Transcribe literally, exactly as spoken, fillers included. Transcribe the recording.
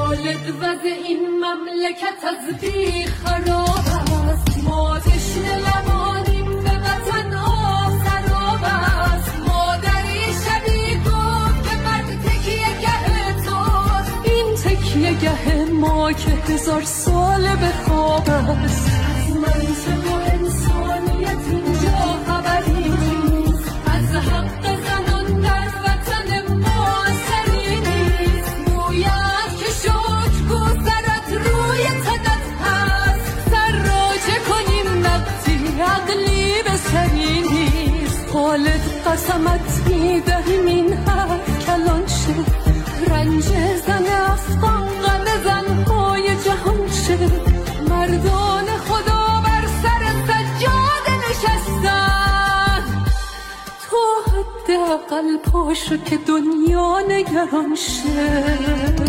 خالد وضع این مملکت از بی خراب است. ما تشنه لبانیم به وطن آب سراب است. مادری شبی گفت که مرد تکیه گه توست. این تکیه گه ما که هزار سال به خواب است. از منطق و انسانیت اینجا خبری نیست. از حق زنان در وطن ما اثری نیست. باید که شکر گذرت روی تنت هست. سر راجع کنیم وقتی عقلی به سری نیست. خالد قسمت میدهیم این حرف کلان شد. رنج زن افغان غم زنهای جهان شد. مردان خدا بر سر سجاده نشستن. تو حداقل پاشو که دنیا نگران شد.